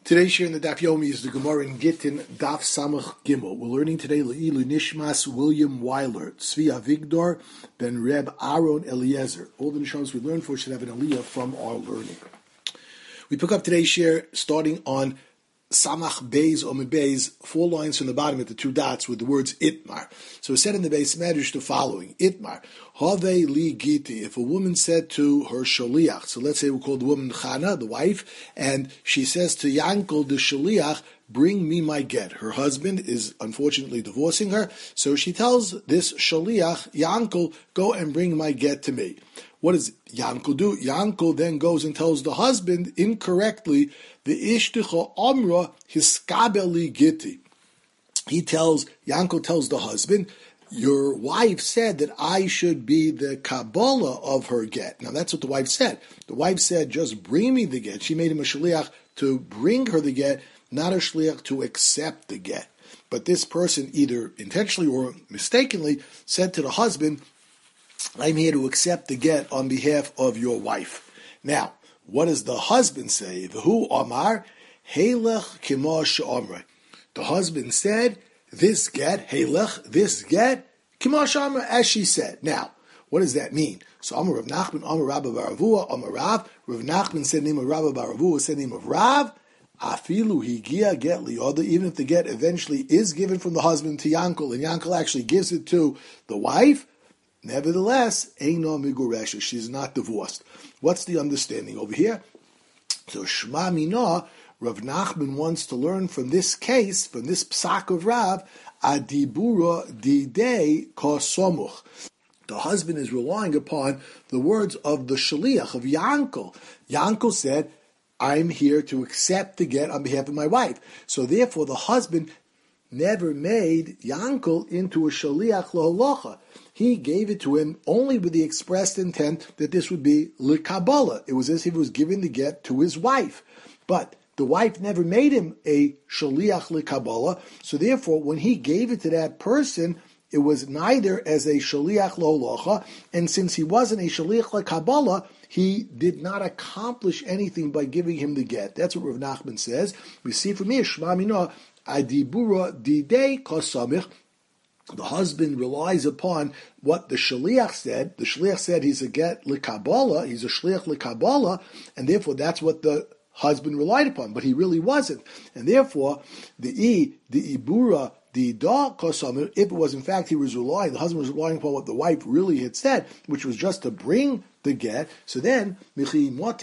Today's share in the Daf Yomi is the Gemara in Gittin Daf Samach Gimel. We're learning today Le'ilu Nishmas William Weiler, Tzvi Avigdor ben Reb Aaron Eliezer. All the Nishanos we learn for should have an aliyah from our learning. We pick up today's share starting on Samach Beis Omed Beis, 4 lines from the bottom at the 2 dots with the words Itmar. So it said in the Beis Medrash the following: Itmar, Have li Giti. If a woman said to her shaliach, so let's say we call the woman Chana, the wife, and she says to Yankel, the shaliach, bring me my get. Her husband is unfortunately divorcing her, so she tells this shaliach, Yankel, go and bring my get to me. What does Yankel do? Yankel then goes and tells the husband incorrectly, the ishticha amra hiskabeli giti. Yankel tells the husband, your wife said that I should be the Kabbalah of her get. Now that's what the wife said. The wife said, just bring me the get. She made him a shaliach to bring her the get, not a shaliach to accept the get. But this person, either intentionally or mistakenly, said to the husband, I'm here to accept the get on behalf of your wife. Now, what does the husband say? V'hu Amar, Heilech Kimosh Amre. The husband said, this get, Heilech, this get, Kimosh Amre, as she said. Now, what does that mean? So Amar Rav Nachman, Amar Rabba Baravua, Amar Rav. Rav Nachman said name of Rabba Baravua, said name of Rav. Afilu higia get liyoda, even if the get eventually is given from the husband to Yankel, and Yankel actually gives it to the wife, nevertheless, Eino Miguresha, she's not divorced. What's the understanding over here? So Shema Mina, Rav Nachman wants to learn from this case, from this psak of Rav, Adibura Didei Kosomuch. The husband is relying upon the words of the shaliach, of Yankel. Yankel said, I'm here to accept the get on behalf of my wife. So therefore the husband never made Yankel into a shaliach lahalacha. He gave it to him only with the expressed intent that this would be l'kabbalah. It was as if he was giving the get to his wife. But the wife never made him a shaliach l'kabbalah. So therefore, when he gave it to that person, it was neither as a shaliach lahalacha, and since he wasn't a shaliach l'kabbalah, he did not accomplish anything by giving him the get. That's what Rav Nachman says. We see from here, Shema Mina, Adibura Didei Kosamich. The husband relies upon what the shaliach said. The shaliach said he's a get l'kabbalah, he's a shliach l'kabbalah, and therefore that's what the husband relied upon, but he really wasn't. And therefore, the ibura, the da kosamir, if it was in fact the husband was relying upon what the wife really had said, which was just to bring the get, so then, then when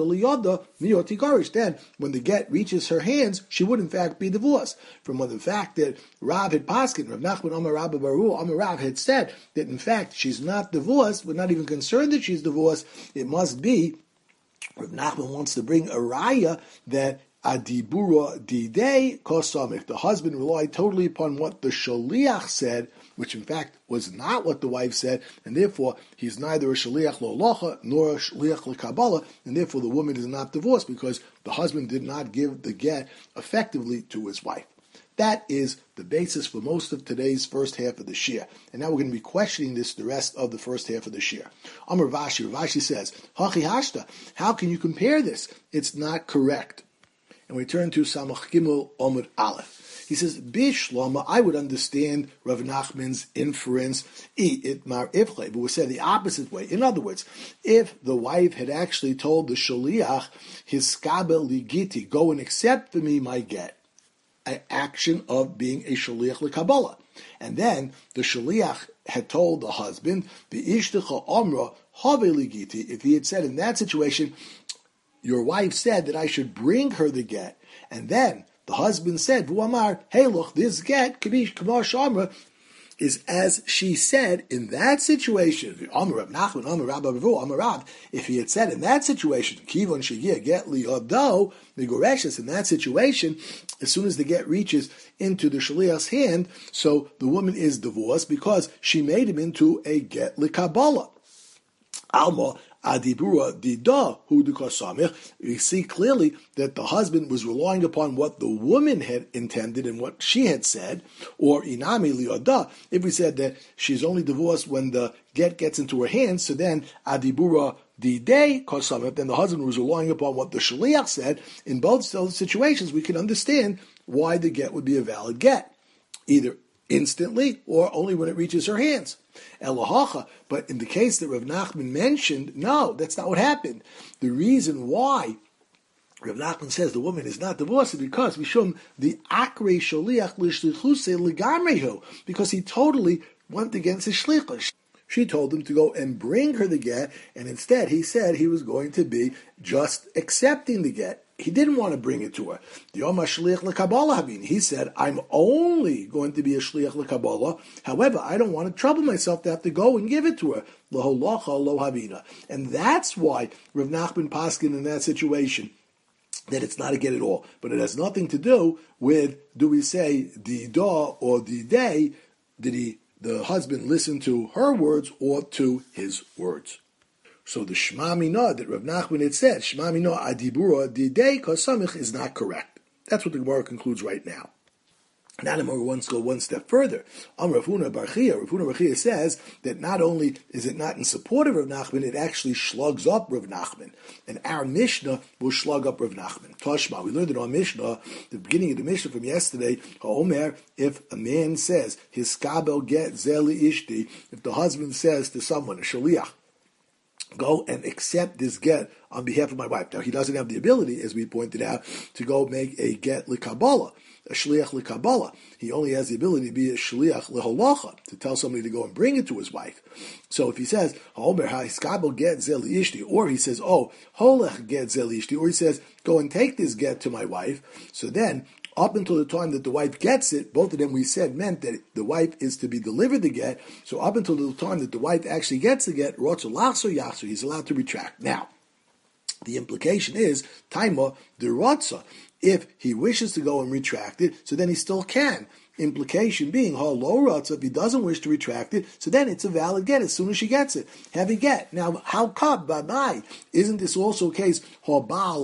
the get reaches her hands, she would in fact be divorced. From the fact that Rav had paskin, Rav Nachman Amar Rabba Baru, Amar Rav had said that in fact she's not divorced, we're not even concerned that she's divorced, it must be, Rav Nachman wants to bring a raya that Adibura Didei Kosamich. The husband relied totally upon what the shaliach said, which in fact was not what the wife said, and therefore he's neither a shaliach lo'locha nor a shaliach l'kabbalah, and therefore the woman is not divorced because the husband did not give the get effectively to his wife. That is the basis for most of today's first half of the shir. And now we're going to be questioning this the rest of the first half of the shir. Amar Rashi says, Hachi hashta, how can you compare this? It's not correct. And we turn to Samach Gimel Omid Aleph. He says, Bishlama, I would understand Rav Nachman's inference, itmar ifle, but we said the opposite way. In other words, if the wife had actually told the shaliach, hiskabel ligiti, go and accept for me my get, an action of being a shaliach l'kabbalah. And then the shaliach had told the husband, the ishticha amra have ligiti, if he had said in that situation, your wife said that I should bring her the get, and then the husband said, Vuamar, hey look, this get, Kabish Kamash Amra, is as she said in that situation. Amar Rav Nachman, Amar Rabba Bavu, Amar Rav, if he had said in that situation, Kivon Shigir get liyodo, Migoreshes, in that situation, as soon as the get reaches into the shaliach's hand, so the woman is divorced because she made him into a get l'kabbalah. Alma Adibura Dida Hudukasamich. We see clearly that the husband was relying upon what the woman had intended and what she had said, or Inami Lioda, if we said that she's only divorced when the get gets into her hands, so then Adibura the day kosameh, then the husband was relying upon what the shaliach said. In both situations, we can understand why the get would be a valid get, either instantly or only when it reaches her hands. Elahacha, but in the case that Rav Nachman mentioned, no, that's not what happened. The reason why Rav Nachman says the woman is not divorced is because Mishum the Akre Sholiach Lishlichuse Ligamrehu, because he totally went against his shlichus. She told him to go and bring her the get, and instead he said he was going to be just accepting the get. He didn't want to bring it to her. He said, I'm only going to be a shliach l'kabbalah. However, I don't want to trouble myself to have to go and give it to her. And that's why Rav Nachman paskin in that situation that it's not a get at all. But it has nothing to do with, do we say the da or the day, did the husband listen to her words or to his words? So the Shema Minah that Rav Nachman had said, Shema Minah adibura didei kasamich, is not correct. That's what the Gemara concludes right now. Now the Gemara wants to go one step further. Rav Huna bar Chiya says that not only is it not in support of Rav Nachman, it actually slugs up Rav Nachman. And our Mishnah will slug up Rav Nachman. Tashma, we learned in our Mishnah, the beginning of the Mishnah from yesterday, Ha'omer, if a man says, his kabel get zeli ishti, if the husband says to someone, a shaliach, go and accept this get on behalf of my wife. Now, he doesn't have the ability, as we pointed out, to go make a get l'kabbalah, a shliach l'kabbalah. He only has the ability to be a shliach l'holacha, to tell somebody to go and bring it to his wife. So if he says, Ha'omer ha'искabel get zeli ishti, or he says, oh, holech get zeli ishti, or he says, go and take this get to my wife, so then, up until the time that the wife gets it, both of them, we said, meant that the wife is to be delivered the get. So up until the time that the wife actually gets the get, he's allowed to retract. Now, the implication is, taima derotza. If he wishes to go and retract it, so then he still can. Implication being, if he doesn't wish to retract it, so then it's a valid get as soon as she gets it. Heavy get. Now, how come? Isn't this also a case? How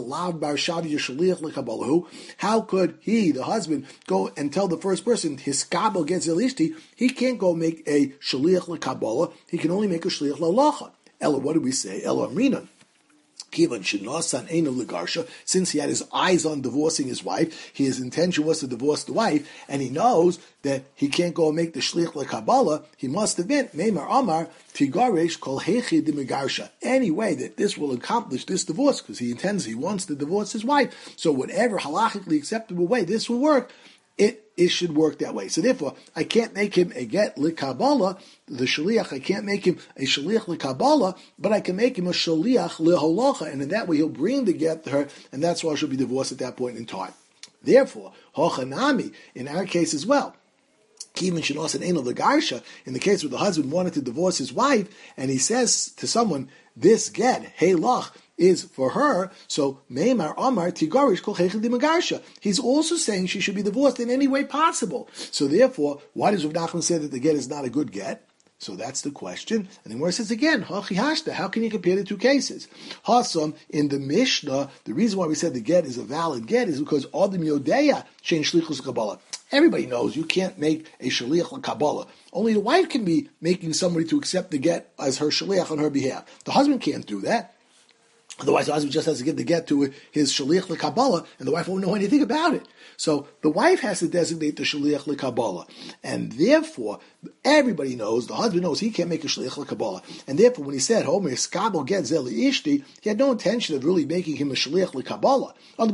could he, the husband, go and tell the first person, his kabel gets elishti? He can't go make a shaliach l'kabbalah. He can only make a shaliach l'alacha. Ella, what do we say? Ella amrina. Since he had his eyes on divorcing his wife, his intention was to divorce the wife, and he knows that he can't go and make the shlich l'kabbalah, he must have been Meimar Amar Tigaresh Kol Hechi Dimigarsha. Any way that this will accomplish this divorce, because he wants to divorce his wife. So whatever halachically acceptable way this will work, it should work that way. So therefore, I can't make him a get l'kabbalah, the shaliach. I can't make him a shaliach l'kabbalah, but I can make him a shaliach l'holacha, and in that way he'll bring the get to her, and that's why she'll be divorced at that point in time. Therefore, hochanami, in our case as well, in the case where the husband wanted to divorce his wife, and he says to someone, this get, hey lach, is for her, so Meimar Amar Tigarish Kol Chechel Dimagarsha. He's also saying she should be divorced in any way possible. So therefore, why does Rav Nachman say that the get is not a good get? So that's the question. And then where it says again, Hachi Hashta, how can you compare the two cases? Hasam, in the Mishnah, the reason why we said the get is a valid get is because Adam Yodeya Shein Shlichus Kabbalah. Everybody knows you can't make a shaliach l'kabbalah. Only the wife can be making somebody to accept the get as her shaliach on her behalf. The husband can't do that. Otherwise, the husband just has to give the get to his shaliach l'kabbalah, and the wife won't know anything about it. So the wife has to designate the shaliach l'kabbalah, and therefore everybody knows, the husband knows he can't make a shaliach l'kabbalah, and therefore when he said Homer skabel get zeli ishti, he had no intention of really making him a shaliach l'kabbalah.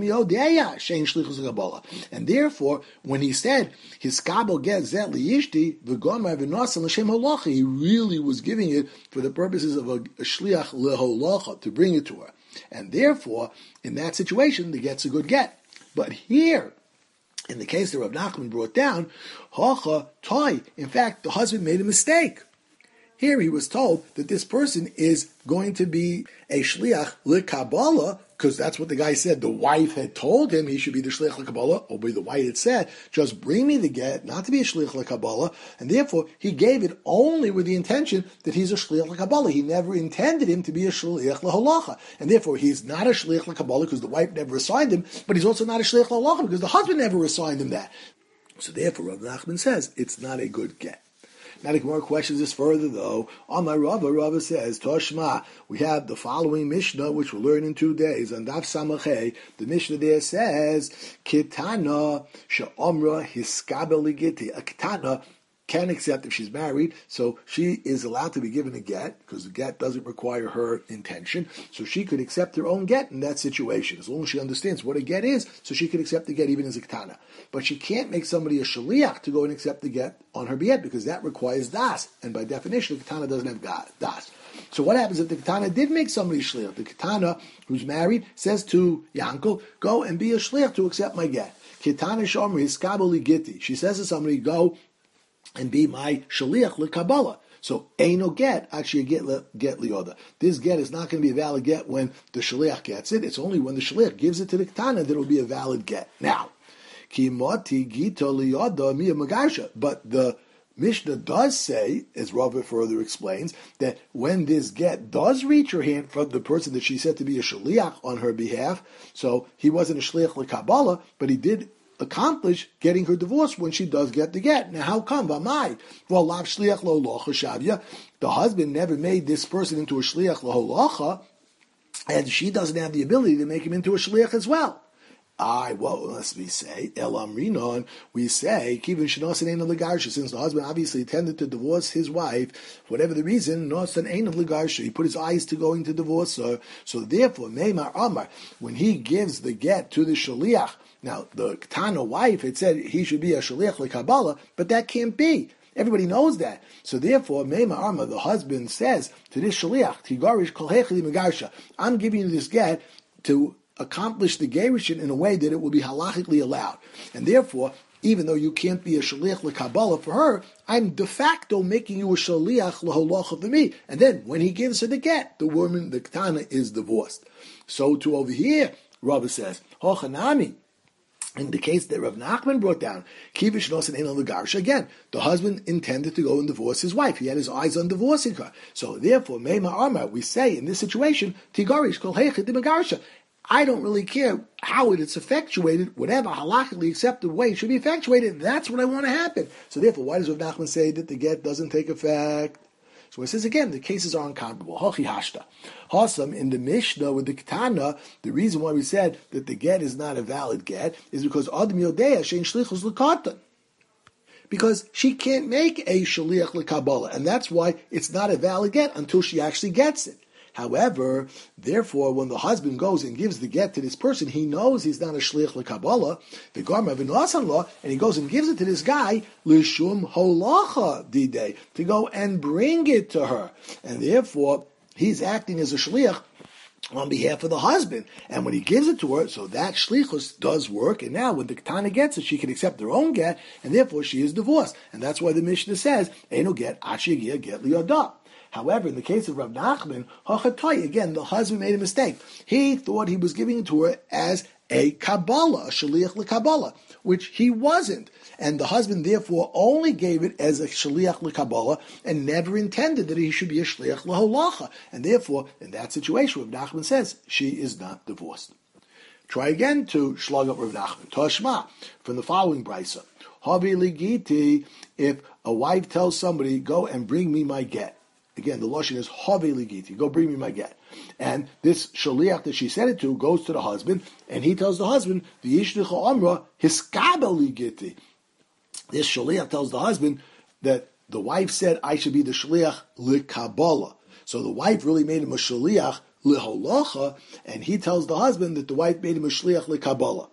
And therefore, when he said his skabel get zeli ishti, v'gomar v'nasan l'shem holacha, he really was giving it for the purposes of a shliach l'holacha, to bring it to her. And therefore, in that situation, the get's a good get. But here, in the case that Rav Nachman brought down, Hacha Toi, in fact, the husband made a mistake. Here he was told that this person is going to be a shliach l'kabbalah, because that's what the guy said. The wife had told him he should be the shliach l'kabbalah, or the wife had said, just bring me the get, not to be a shliach l'kabbalah, and therefore he gave it only with the intention that he's a shliach l'kabbalah. He never intended him to be a shliach l'holacha, and therefore he's not a shliach l'kabbalah because the wife never assigned him, but he's also not a shliach l'holacha because the husband never assigned him that. So therefore Rav Nachman says it's not a good get. Now the Gemara questions this further though. Amar Rava says, Toshma, we have the following Mishnah, which we'll learn in 2 days. On Daf Samachay, the Mishnah there says, Kitana she'omra hiskabel ligiti. A kitana can accept if she's married, so she is allowed to be given a get, because the get doesn't require her intention, so she could accept her own get in that situation, as long as she understands what a get is, so she could accept the get even as a ketana. But she can't make somebody a shaliach to go and accept the get on her biet, because that requires das, and by definition, the ketana doesn't have das. So what happens if the ketana did make somebody a shliach? The ketana, who's married, says to Yankel, go and be a shliach to accept my get. Ketana shomer hiskabel ligiti. She says to somebody, go and be my shaliach l'kabbalah. So eino get actually get lioda. This get is not going to be a valid get when the shaliach gets it. It's only when the shaliach gives it to the ketana that it will be a valid get. Now, kimoti gita lioda miya magarsha. But the Mishnah does say, as Rava further explains, that when this get does reach her hand from the person that she said to be a shaliach on her behalf, so he wasn't a shaliach l'kabbalah, but he did accomplish getting her divorced when she does get the get. Now, how come? V'mai? Well, lav shliach lo holacha shavya. The husband never made this person into a shliach lo holacha, and she doesn't have the ability to make him into a shliach as well. Let's we say, elam rinon, we say, kivin shenosan ein of legarsha, since the husband obviously intended to divorce his wife, whatever the reason, nosan ein of legarsha, he put his eyes to going to divorce her, so therefore, meimar amar, when he gives the get to the shaliach, now, the ketana wife had said he should be a shaliach l'kabbalah, but that can't be. Everybody knows that. So therefore, Meima Arma, the husband, says to this shaliach, Tigarish kol hechli megarsha, I'm giving you this get to accomplish the gerushin in a way that it will be halachically allowed. And therefore, even though you can't be a shaliach l'kabbalah for her, I'm de facto making you a shaliach l'holacha for me. And then, when he gives her the get, the woman, the ketana, is divorced. So to over here, Rava says, Hochanami, in the case that Rav Nachman brought down, Kivish Nosan Ein Legarsha, again, the husband intended to go and divorce his wife. He had his eyes on divorcing her. So therefore, Meima Arma, we say in this situation, Tigarish Kol Heichid Megarsha. I don't really care how it's effectuated, whatever halachically accepted way it should be effectuated. That's what I want to happen. So therefore, why does Rav Nachman say that the get doesn't take effect? So it says again, the cases are incomparable. Hochi hashta. Hasam, in the Mishnah with the Ketana, the reason why we said that the get is not a valid get is because Adam Yodea shein shlichus l'katan. Because she can't make a shaliach l'kabbalah, and that's why it's not a valid get until she actually gets it. However, therefore, when the husband goes and gives the get to this person, he knows he's not a shliach l'kabbalah, the garma v'nosan law, and he goes and gives it to this guy l'shum holacha didei, to go and bring it to her, and therefore he's acting as a shliach on behalf of the husband, and when he gives it to her, so that shlichus does work, and now when the ketana gets it, she can accept her own get, and therefore she is divorced, and that's why the Mishnah says, "Eino get achigia get liyadah." However, in the case of Rav Nachman, again, the husband made a mistake. He thought he was giving it to her as a Kabbalah, a Shaliach l'Kabbalah, which he wasn't. And the husband therefore only gave it as a Shaliach l'Kabbalah and never intended that he should be a Shaliach l'Holacha. And therefore, in that situation, Rav Nachman says, she is not divorced. Try again to shlag up Rav Nachman. Toshma, from the following brisa. Havi ligiti, if a wife tells somebody, go and bring me my get. Again, the lashon is Have ligiti. Go bring me my get. And this shaliach that she said it to goes to the husband, and he tells the husband, V'yishlicha amra hiskabel ligiti. This shaliach tells the husband that the wife said, I should be the shaliach l'kabbalah. So the wife really made him a shaliach l'holacha, and he tells the husband that the wife made him a shaliach l'kabbalah.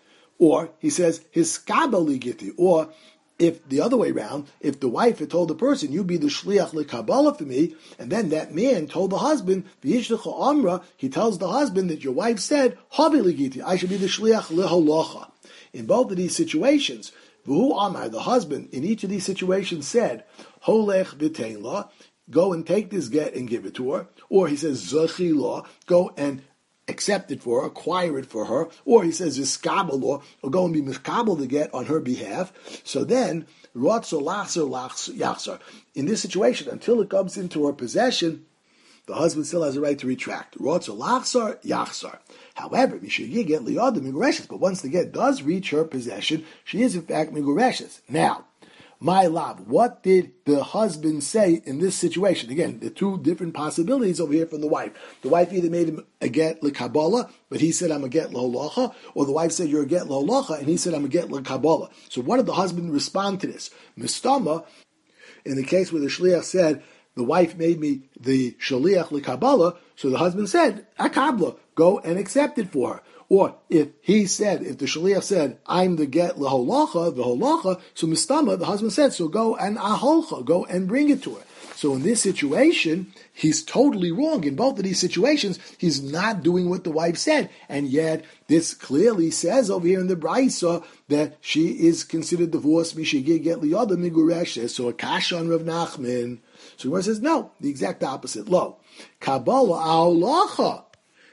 Or he says hiskabel ligiti. Or if the other way around, if the wife had told the person, you be the shliach l'kabbalah for me, and then that man told the husband, v'yishlecha amra, he tells the husband that your wife said, havi ligiti, I should be the shliach l'holacha. In both of these situations, v'hu amar, the husband, in each of these situations said, holech v'tein la, go and take this get and give it to her, or he says, zachi la, go and accept it for her, acquire it for her, or he says iskabel or go and be miskabel to get on her behalf. So then, rotzo lachzer yachzer. In this situation, until it comes into her possession, the husband still has a right to retract. Rotzo lachzer yachzer. However, mishayih get liyada migureshes. But once the get does reach her possession, she is in fact migureshes. Now, My love, what did the husband say in this situation? Again, the two different possibilities over here from the wife. The wife either made him a get l'kabbalah, but he said, I'm a get l'holacha, or the wife said, you're a get l'holacha, and he said, I'm a get l'kabbalah. So what did the husband respond to this? Mistama, in the case where the shliach said, the wife made me the shaliach l'kabbalah, so the husband said, akabla, go and accept it for her. Or if the shaliach said, I'm the get l'holacha, so mistama, the husband said, so go and aholcha, go and bring it to her. So in this situation, he's totally wrong. In both of these situations, he's not doing what the wife said. And yet, this clearly says over here in the Braisa that she is considered divorced, mishigir get liyada miguresh. So a kasha on Rav Nachman. So Gemara says, no, the exact opposite. Lo, kabbalah aholacha.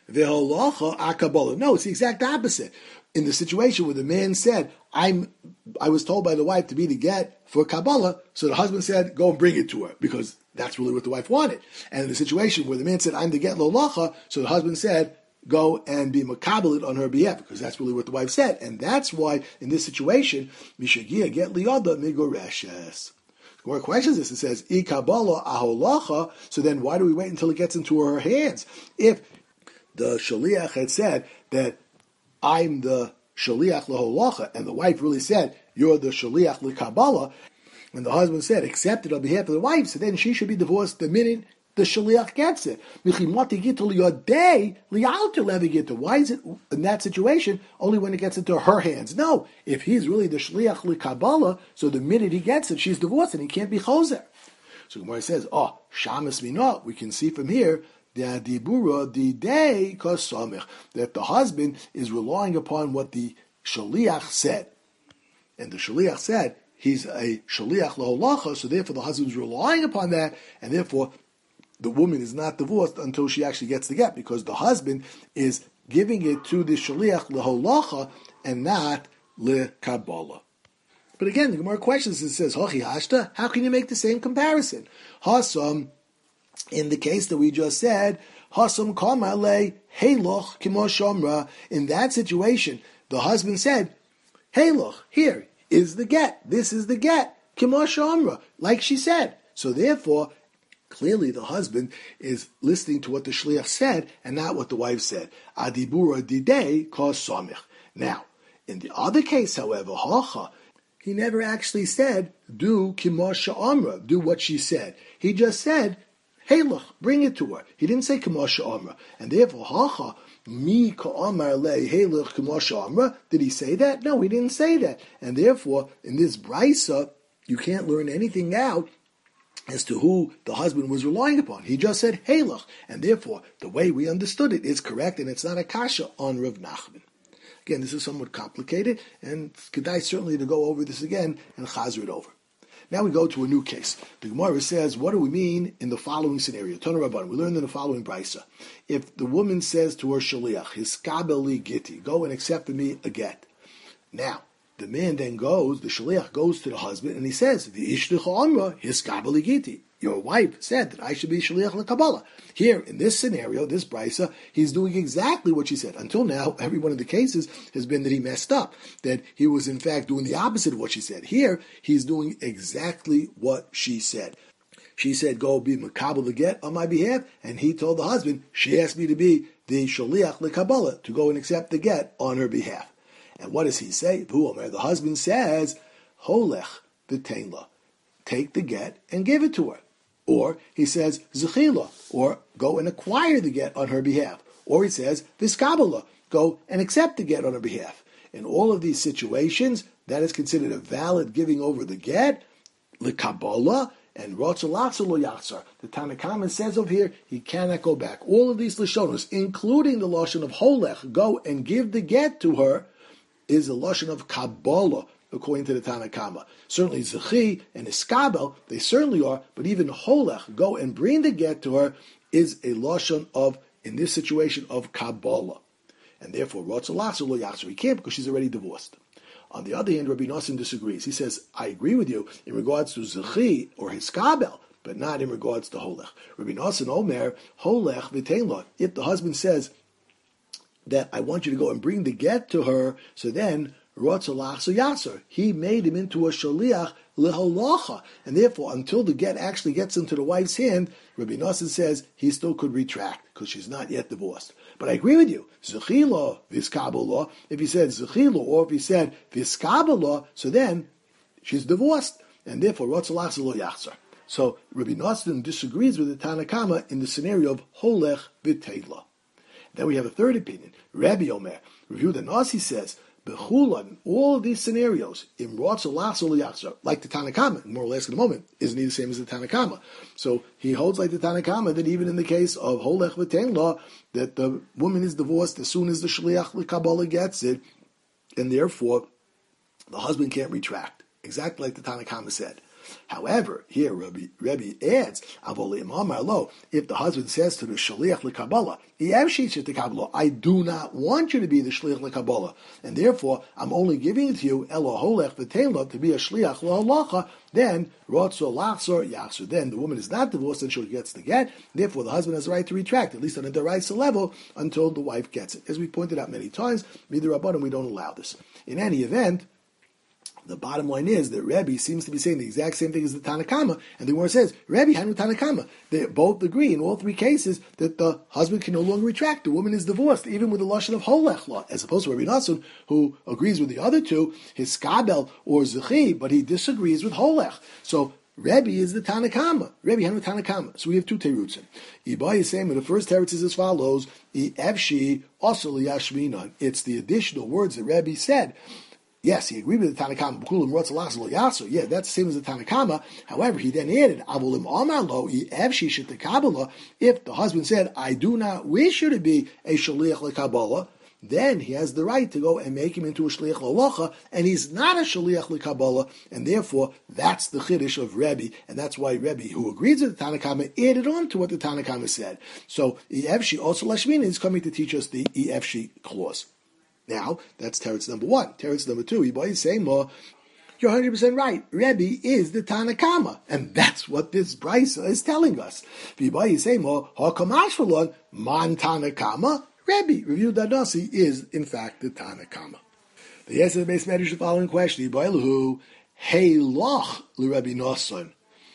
No, it's the exact opposite. In the situation where the man said, I was told by the wife to be the get for Kabbalah, so the husband said, go and bring it to her, because that's really what the wife wanted. And in the situation where the man said, I'm the get lolacha, so the husband said, go and be makabelit on her behalf, because that's really what the wife said. And that's why, in this situation, mishagia get liyada migoreshes. The Gemara questions this. It says, I Kabbalah aholacha, so then why do we wait until it gets into her hands? If the shaliach had said that I'm the shaliach laholacha, and the wife really said, you're the shaliach lekabbalah, and the husband said, accept it on behalf of the wife, so then she should be divorced the minute the shaliach gets it. Why is it in that situation only when it gets into her hands? No, if he's really the shaliach lekabbalah, so the minute he gets it, she's divorced and he can't be choser. So Gemara says, shamas minot, we can see from here that the husband is relying upon what the shaliach said. And the shaliach said, he's a shaliach laholacha, so therefore the husband is relying upon that, and therefore the woman is not divorced until she actually gets the get, because the husband is giving it to the shaliach laholacha and not lekabbalah. But again, the Gemara questions, it says, Hochi hashta, how can you make the same comparison? Hasam, in the case that we just said, Hasam kamale heloch kimo shomra. In that situation, the husband said, Heloch, here is the get. This is the get. Kimo shomra, like she said. So therefore, clearly the husband is listening to what the shliach said and not what the wife said. Adibura didei kos somich. Now, in the other case, however, hacha, he never actually said, do kimo shomra, do what she said. He just said, hey, look, bring it to her. He didn't say Kamasha Amra. And therefore, Hacha, mi ka'amar le, hey, look, Kamasha Amra. Did he say that? No, he didn't say that. And therefore, in this Braisa, you can't learn anything out as to who the husband was relying upon. He just said, hey, look. And therefore, the way we understood it is correct, and it's not a kasha on Rav Nachman. Again, this is somewhat complicated, and Kedai certainly to go over this again and chazer it over. Now we go to a new case. The Gemara says, what do we mean in the following scenario? Tana Rabban, we learned in the following brisa. If the woman says to her shaliach, hiskabeli giti, go and accept for me a get. Now, the man then goes, the shaliach goes to the husband, and he says, v'ishlich amra hiskabeli giti. Your wife said that I should be shaliach l'kabbalah. Here, in this scenario, this brisa, he's doing exactly what she said. Until now, every one of the cases has been that he messed up, that he was in fact doing the opposite of what she said. Here, he's doing exactly what she said. She said, go be makabel the get on my behalf, and he told the husband, she asked me to be the shaliach l'kabbalah, to go and accept the get on her behalf. And what does he say? The husband says, holech v'tein, take the get and give it to her. Or he says, zechila, or go and acquire the get on her behalf. Or he says, viskabala, go and accept the get on her behalf. In all of these situations, that is considered a valid giving over the get, l'kabala, and rotzalatza lo yachzar. The Tanna Kama says over here, he cannot go back. All of these lashonos, including the lashon of holech, go and give the get to her, is a lashon of kabbalah, according to the Tanna Kama. Certainly Zechi and Iskabel, they certainly are, but even Holech, go and bring the get to her, is a lashon of, in this situation, of Kabbalah. And therefore, Rotzalatza lo yachzor, he can't because she's already divorced. On the other hand, Rabbi Nosson disagrees. He says, I agree with you in regards to Zechi or Hiskabel, but not in regards to Holech. Rabbi Nosson Omer, Holech v'tein lo. If the husband says that I want you to go and bring the get to her, so then He made him into a shaliach lehalacha, and therefore, until the get actually gets into the wife's hand, Rabbi Nosson says he still could retract because she's not yet divorced. But I agree with you. Zechila viskabala. If he said zechila, or if he said viskabala, so then she's divorced, and therefore rotzalach lo yachzar. So Rabbi Nosson disagrees with the Tanna Kama in the scenario of holech v'teila. Then we have a third opinion. Rabbi Omer, Review the Nasi says, Bechula, in all of these scenarios, in like the Tanna Kama, more or less in a moment, isn't he the same as the Tanna Kama? So he holds like the Tanna Kama that even in the case of holech v'teila, that the woman is divorced as soon as the shliach l'kabbalah gets it, and therefore the husband can't retract, exactly like the Tanna Kama said. However, here Rebbe adds, if the husband says to the shliach l'kabbalah, I do not want you to be the shliach l'kabbalah, and therefore I'm only giving it to you eloholech v'teila to be a shliach l'halacha, then rotzo lachzor yachzor. Then the woman is not divorced until she gets the get. Therefore, the husband has the right to retract, at least on a deraisa level, until the wife gets it. As we pointed out many times, midrabanan we don't allow this. In any event, the bottom line is that Rebbe seems to be saying the exact same thing as the Tanna Kama, and the Gemara says, Rebbe, Hanu Tanna Kama. They both agree in all three cases that the husband can no longer retract. The woman is divorced, even with the lashon of holech law, as opposed to Rabbi Nosson, who agrees with the other two, his skabel or zechi, but he disagrees with holech. So Rebbe is the Tanna Kama. Rebbe Hanu Tanna Kama. So we have two terutzim. Ibai is saying, the first teretz is as follows, Evshi also liyashminan. It's the additional words that Rebbe said. Yes, he agreed with the Tanna Kama. Yeah, that's the same as the Tanna Kama. However, he then added, if the husband said, I do not wish you to be a shaliach l'kabbalah, then he has the right to go and make him into a shaliach l'halacha, and he's not a shaliach l'kabbalah, and therefore that's the chiddush of Rebbe, and that's why Rebbe, who agrees with the Tanna Kama, added on to what the Tanna Kama said. So, Efshi also Lashmina is coming to teach us the Efshi clause. Now, that's teretz number one. Teretz number two, Ibai is saying more, you're 100% right. Rebbe is the Tanna Kama, and that's what this brisa is telling us. Ibai is saying more, Hakamash Falon, Man Tanna Kama, Rebbe, Review Danasi, is in fact the Tanna Kama. The answer to the base matter is the following question, Ibai Lahu, Hey Loch, Rebbe Nosson,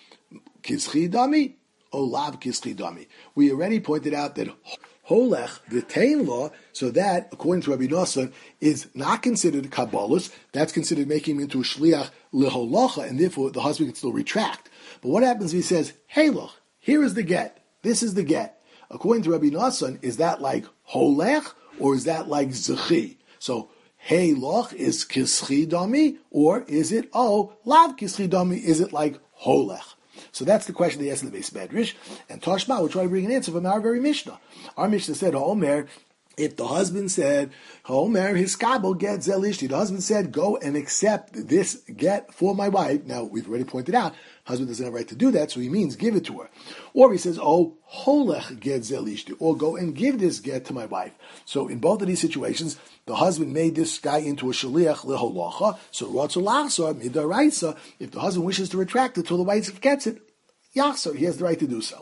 Kizchi Dami, O Lav Kizchi Dami. We already pointed out that holech v'tein law, so that, according to Rabbi Nosson, is not considered kabbalus. That's considered making him into a shliach leholacha, and therefore the husband can still retract. But what happens if he says, hey loch, here is the get. This is the get. According to Rabbi Nosson, is that like holech, or is that like zechi? So, hey loch is kischi dami, or is it, lav kischi dami, is it like holech? So that's the question they asked in the base medrash. And Tashma will try to bring an answer from our very Mishnah. Our Mishnah said, Homer, if the husband said, Homer, his kabel get zelishti, the husband said, go and accept this get for my wife. Now, we've already pointed out, husband doesn't have a right to do that, so he means give it to her. Or he says, holech get zelishti, or go and give this get to my wife. So in both of these situations, the husband made this guy into a shaliach leholacha, so rotzolachsa midaraisa, if the husband wishes to retract it till the wife gets it, yachsa, he has the right to do so.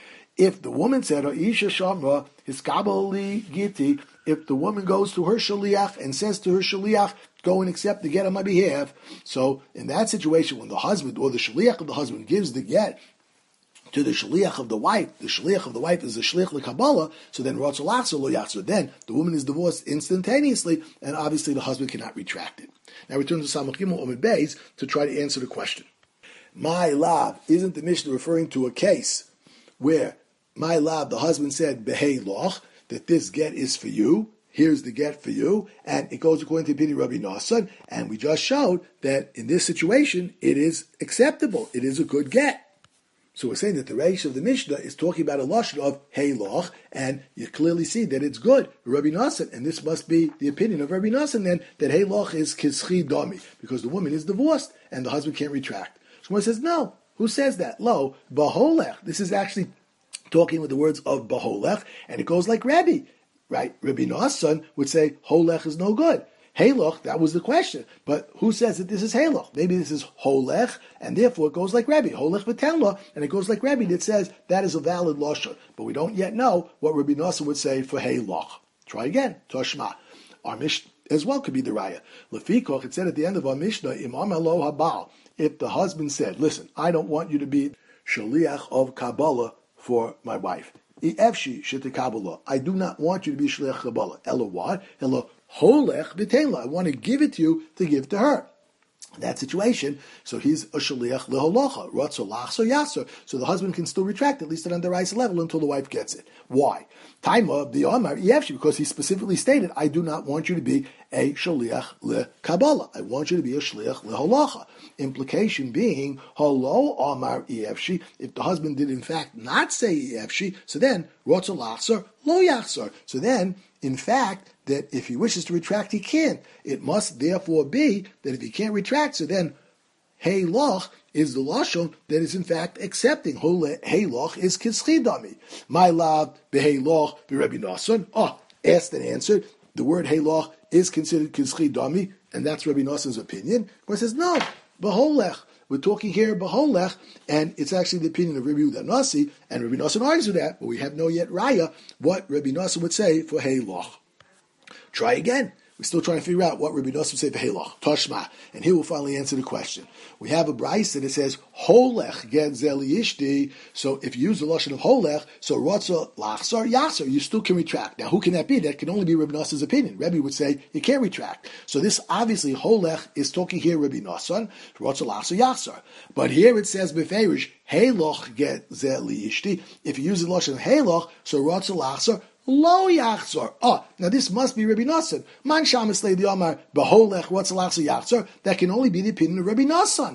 If the woman said, Isha Shamra, his kabali giti, if the woman goes to her shaliach and says to her shaliach, go and accept the get on my behalf, so in that situation, when the husband or the shaliach of the husband gives the get to the shaliach of the wife is the shliach l'kabbalah, so then rotzolachsa lo yachzor, then the woman is divorced instantaneously, and obviously the husband cannot retract it. Now we turn to Samach Gimel Omid Beis to try to answer the question. My lav, isn't the Mishnah referring to a case where my lav, the husband said, behei loch, that this get is for you, here's the get for you, and it goes according to Bini Rabbi Nosson, and we just showed that in this situation, it is acceptable, it is a good get. So we're saying that the Reish of the Mishnah is talking about a lashon of hey loch, and you clearly see that it's good, Rabbi Nosson, and this must be the opinion of Rabbi Nosson then, that hey loch is kischi dami, because the woman is divorced, and the husband can't retract. So one says, no, who says that? Lo, baholech, this is actually talking with the words of Baholech, and it goes like Rabbi, right? Rabbi Nosson would say, Holech is no good. Haloch, that was the question. But who says that this is Haloch? Maybe this is Holech, and therefore it goes like Rabbi. Holech v'tenla, and it goes like Rabbi that says that is a valid lashon. But we don't yet know what Rabbi Nosson would say for Haloch. Try again. Toshma. Our Mishnah, as well could be the raya. Lefikoch, it said at the end of our Mishnah, Imam Elo Habal, if the husband said, listen, I don't want you to be shaliach of Kabbalah for my wife. Efshi shetekabbalah. I do not want you to be shaliach Kabbalah. Elo what? Elo holech b'teila. I want to give it to you to give to her. In that situation, so he's a shaliach leholacha, ratzolach so yaser. So the husband can still retract, at least at under rice level, until the wife gets it. Why? Taima the Amar Yevshi, because he specifically stated, I do not want you to be a shaliach lekabbalah. I want you to be a shaliach leholacha. Implication being, halo Amar Yevshi. If the husband did in fact not say Yevshi, so then ratzolach lo yachsar. So then, in fact, that if he wishes to retract, he can't. It must therefore be that if he can't retract, so then hey loch is the lashon that is in fact accepting. Hey loch is kischidami. My love behei loch beRebbi Nosson. Asked and answered. The word hey loch is considered kischidami, and that's Rebbi Nosson's opinion. Of course, says no, beholech. We're talking here beholech, and it's actually the opinion of Rabbi Yehuda Nasi, and Rabbi Nosson argues with that, but we have no yet raya what Rabbi Nosson would say for hey loch. Try again. We're still trying to figure out what Rabbi Nosson would say for Heilach, Toshma. And here we'll finally answer the question. We have a brayso that says, Holech get zeli ishti. So if you use the lashon of Holech, so Rotza lachsar yachsar, you still can retract. Now who can that be? That can only be Rabbi Nosson's opinion. Rabbi would say, you can't retract. So this obviously, Holech is talking here Rabbi Nosson, Rotza lachsar yachsar. But here it says, Beferish, Heilach get zeli ishti. If you use the lashon of Heilach, so Rotza lachsar, Lo yachzor. Now this must be Rabbi Nosson. Man shamas le diomar beholech rotzalachzor yachzor. That can only be the opinion of Rabbi Nosson.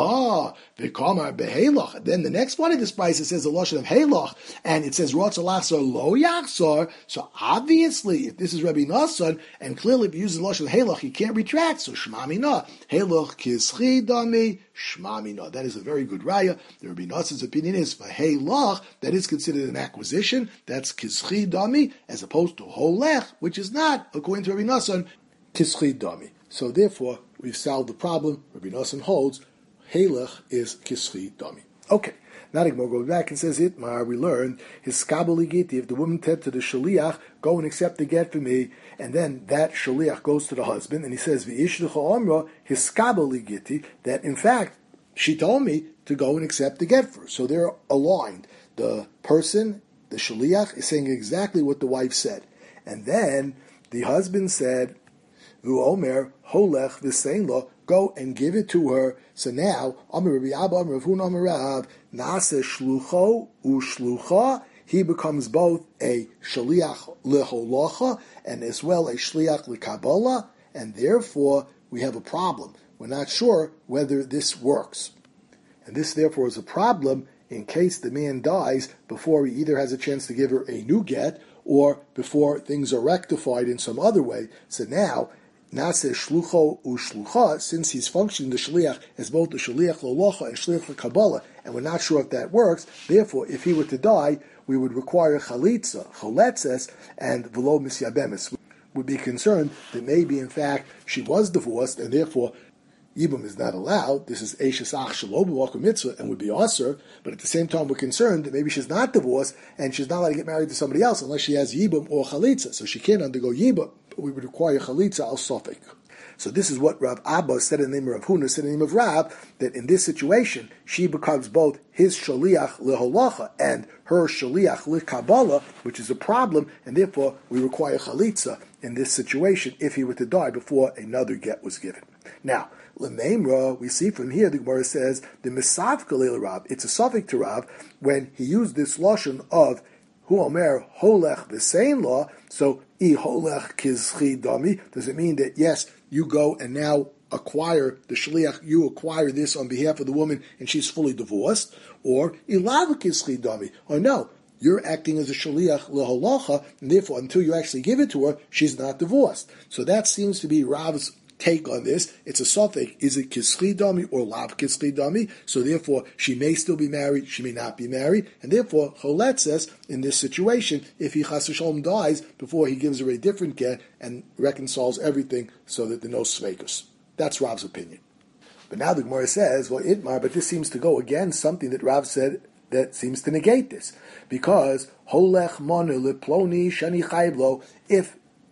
V'kamar beheloch. Then the next one of this price it says the lashon of heloch, and it says rotzalachzor lo yachzor. So obviously, if this is Rabbi Nosson, and clearly if you use the lashon of heloch, you can't retract. So shma mina heloch kischi dami. Shmamina. That is a very good raya. The Rabbi Nosson's opinion is for heilach, that is considered an acquisition. That's kischi dami, as opposed to holech, which is not, according to Rabbi Nosson, kischi dami. So therefore, we've solved the problem. Rabbi Nosson holds heilach is kischi dami. Okay. Now the Gemara goes back and says, Itmar, we learned, his skabali giti, if the woman said to the shaliach, go and accept the get for me, and then that shaliach goes to the husband, and he says, V'ishlucha omra, his skabali giti, that in fact, she told me to go and accept the get for her. So they're aligned. The person, the shaliach, is saying exactly what the wife said. And then the husband said, Vu omer, holech v'sein, go and give it to her. So now, Amar Rabbi Abba, Amar Rav Huna, Amar Rav, Nase shlucho u'shlucha, he becomes both a shaliach leholacha and as well a shliach lekabbalah, and therefore we have a problem. We're not sure whether this works. And this therefore is a problem in case the man dies before he either has a chance to give her a new get or before things are rectified in some other way. So now, Nase shlucho u'shlucha, since he's functioning the shliach as both the shliach lolocha and shliach lekabbalah, and we're not sure if that works, therefore, if he were to die, we would require chalitza, choletzes, and velo misyabemis. Would be concerned that maybe, in fact, she was divorced, and therefore, Yibum is not allowed. This is Eishes Ach Shelo B'Malka Mitzvah and would be Aser, but at the same time we're concerned that maybe she's not divorced and she's not allowed to get married to somebody else unless she has Yibum or Chalitza. So she can't undergo Yibum, but we would require Chalitza al Sofik. So this is what Rav Abba said in the name of Rav Huna, said in the name of Rav, that in this situation she becomes both his Shaliach Leholacha and her Shaliach Lekabbalah, which is a problem, and therefore we require Chalitza in this situation if he were to die before another get was given. Now, L'meimra, we see from here, the Gemara says, the Misavka Leil Rav, it's a suffix to Rav, when he used this lashon of Hu Omer Holech V'sein Law, so I Holech Kizchi Dami, does it mean that, yes, you go and now acquire the shliach, you acquire this on behalf of the woman and she's fully divorced, or Ilav Kizchi Dami, or no, you're acting as a shaliach leholacha, and therefore until you actually give it to her, she's not divorced. So that seems to be Rav's take on this. It's a suffix. Is it kischi dami or lav kischi dami? So therefore, she may still be married, she may not be married, and therefore, Cholet says, in this situation, if he chas v'shalom dies before he gives her a different get and reconciles everything so that there are no sveikus. That's Rav's opinion. But now the Gemara says, well, Itmar, but this seems to go against something that Rav said that seems to negate this. Because, holech monu leploni shani chayvlo, if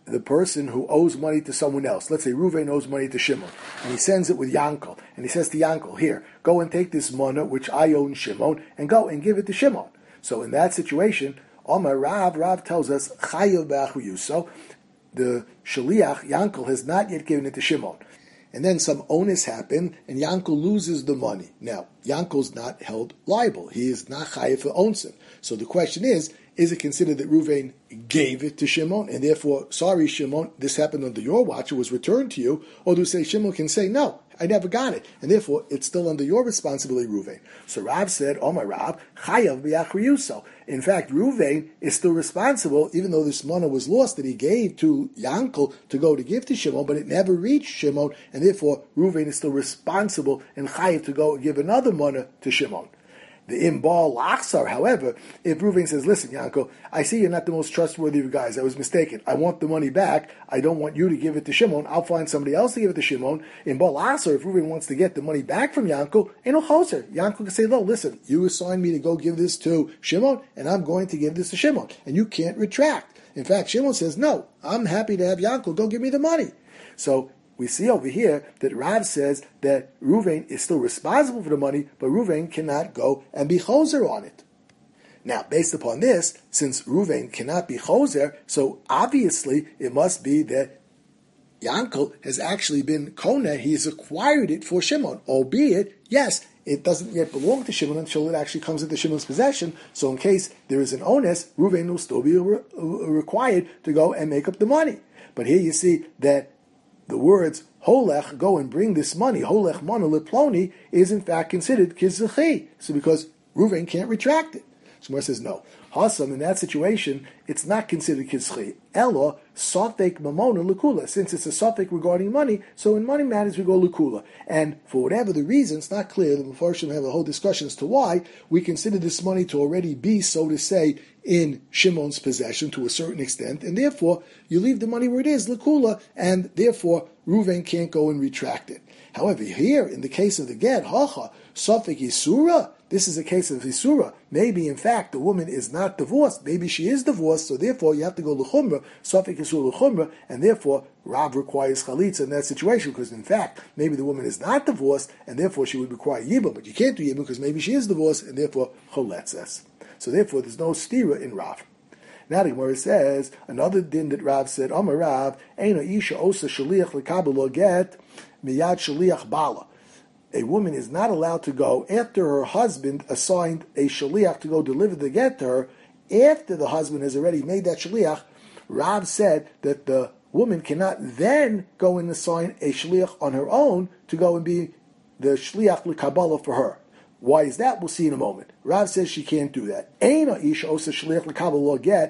the person who owes money to someone else, let's say Reuven owes money to Shimon, and he sends it with Yankel, and he says to Yankel, here, go and take this money which I own Shimon, and go and give it to Shimon. So in that situation, Omar Rav tells us, Chayav b'achuyuso, the Shaliach, Yankel, has not yet given it to Shimon. And then some onus happened, and Yankel loses the money. Now, Yankel's not held liable. He is not chayiv for onsen. So the question is it considered that Reuven gave it to Shimon, and therefore, sorry, Shimon, this happened under your watch, it was returned to you, or do say Shimon can say, no, I never got it, and therefore, it's still under your responsibility, Reuven. So Rav said, oh my Rav, chayav b'yachriyuso. In fact, Reuven is still responsible, even though this money was lost that he gave to Yankel to go to give to Shimon, but it never reached Shimon, and therefore, Reuven is still responsible and chayav to go and give another money to Shimon. The imbal lachsar, however, if Reuven says, listen, Yankel, I see you're not the most trustworthy of guys. I was mistaken. I want the money back. I don't want you to give it to Shimon. I'll find somebody else to give it to Shimon. Imbal lachsar, if Reuven wants to get the money back from Yankel, ain't no choser. Yankel can say, no, listen, you assigned me to go give this to Shimon, and I'm going to give this to Shimon. And you can't retract. In fact, Shimon says, no, I'm happy to have Yankel go give me the money. So we see over here that Rav says that Reuven is still responsible for the money, but Reuven cannot go and be choser on it. Now, based upon this, since Reuven cannot be choser, so obviously it must be that Yankel has actually been kona, he has acquired it for Shimon, albeit, yes, it doesn't yet belong to Shimon until it actually comes into Shimon's possession, so in case there is an onus, Reuven will still be required to go and make up the money. But here you see that the words holech, go and bring this money, holech mana leploni, is in fact considered kizzechi. So because Reuven can't retract it. So Gemara says no. Hasam, in that situation, it's not considered kizzechi. Elo sofek mamona lekula. Since it's a sofek regarding money, so in money matters we go lekula. And for whatever the reason, it's not clear. The Mefarshim have a whole discussion as to why we consider this money to already be, so to say, in Shimon's possession to a certain extent, and therefore you leave the money where it is, lekula, and therefore Reuven can't go and retract it. However, here in the case of the get, hacha, sofek isura, this is a case of isura. Maybe in fact the woman is not divorced. Maybe she is divorced, so therefore you have to go l'chumra, sofek isura l'chumra, and therefore Rav requires chalitza in that situation, because in fact maybe the woman is not divorced, and therefore she would require yibum, but you can't do yibum because maybe she is divorced, and therefore choletzes. So therefore, there's no stira in Rav. Now the Gemara says another din that Rav said, Amar Rav, Eina isha osa shaliach lekabel get miyad shaliach bala. A woman is not allowed to go after her husband assigned a shaliach to go deliver the get to her. After the husband has already made that shaliach, Rav said that the woman cannot then go and assign a shaliach on her own to go and be the shaliach lekabala for her. Why is that? We'll see in a moment. Rav says she can't do that. Eina isha osa shaliach lekabel lo get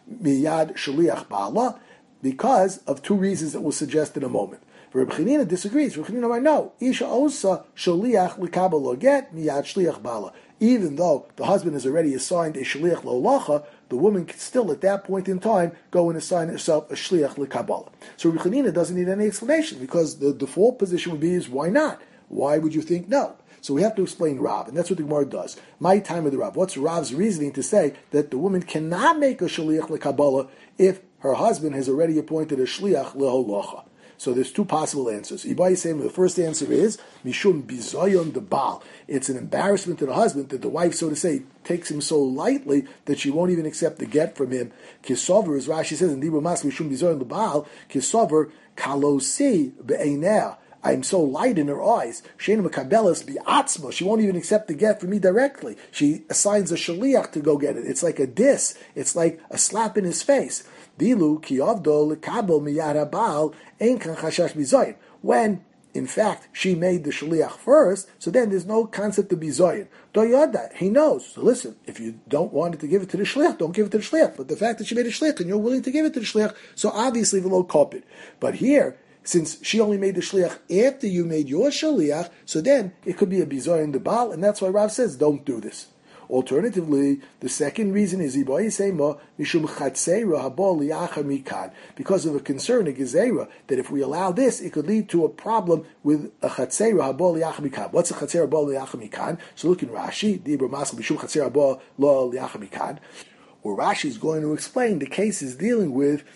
miyad shaliach bala, because of two reasons that we'll suggest in a moment. Reb Chanina disagrees. Reb Chanina, no, isha osa shaliach lekabel lo get miyad shaliach bala. Even though the husband has already assigned a shaliach lo lacha, the woman can still at that point in time go and assign herself a shaliach lekabala. So Reb Chanina doesn't need any explanation, because the default position would be is why not? Why would you think no? So we have to explain Rav, and that's what the Gemara does. My time with the Rav. What's Rav's reasoning to say that the woman cannot make a shaliach lekabala if her husband has already appointed a shliach leholacha? So there's two possible answers. Ibai saying the first answer is mishum bizayon the baal. It's an embarrassment to the husband that the wife, so to say, takes him so lightly that she won't even accept the get from him. Kisover, as Rashi says in Dibur Mas, mishum bizayon the baal. Kisover kalosi be'eineh. I'm so light in her eyes. Sheina mekabelas bi'atzma. She won't even accept the get from me directly. She assigns a shaliach to go get it. It's like a diss. It's like a slap in his face. Dilu ki avdo lekabel miyad habal ein kan chashash bizayin. When, in fact, she made the shaliach first, so then there's no concept of bizayin. Doyada, he knows. So listen, if you don't want it to give it to the shaliach, don't give it to the shaliach. But the fact that she made a shaliach and you're willing to give it to the shaliach, so obviously v'lo kopit. But here, since she only made the shliach after you made your shliach, so then it could be a bizayin the baal, and that's why Rav says don't do this. Alternatively, the second reason is mishum chatzeira habol liachar mikan, because of a concern, a gezerah, that if we allow this, it could lead to a problem with a chatzeira habol liachar mikan. What's a chatzeira habol liachar mikan? So look in Rashi, Dibur Masel mishum chatzeira habol lo liachar mikan, where Rashi is going to explain the cases dealing with